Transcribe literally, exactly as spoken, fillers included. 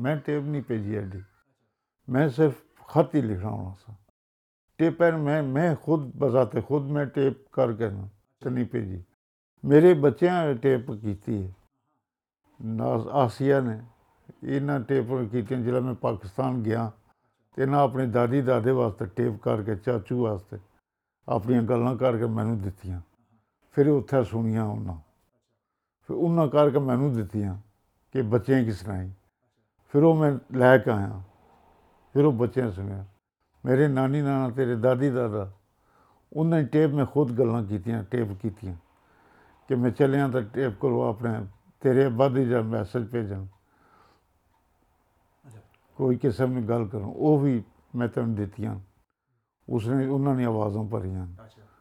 मैं टेप नहीं भेजी एडी, मैं सिर्फ खत ही लिखना होना सा। टेप पर मैं मैं खुद बजाते खुद मैं टेप करके ना तो नहीं भेजी। मेरे बच्चों टेप की है, आसिया ने इन्हें टेप की जिसलै मैं पाकिस्तान गया तो इन्हें अपने दादी दादे वास्ते टेप करके चाचू वास्ते अपन गल्लां करके मैनू दित्तियां, फिर उत्थे सुनिया उन्हें, फिर उन्हें करके मैनू दित्तियां कि बच्चें की सुनाई, फिर वो मैं लैके आया, फिर वो बच्चें सुनिया। मेरे नानी नाना तेरे दादी दादा उन्हें टेप में खुद गल्लां कीतियां, टेप कीतियां कि मैं चलिया तो टेप करो अपने तेरे अब्बा दी जा मैसेज भेजन, कोई किस्म की गल करूँ, वो भी मैं तेन दित्तियां, उसने उन्होंने आवाज़ों भरियां।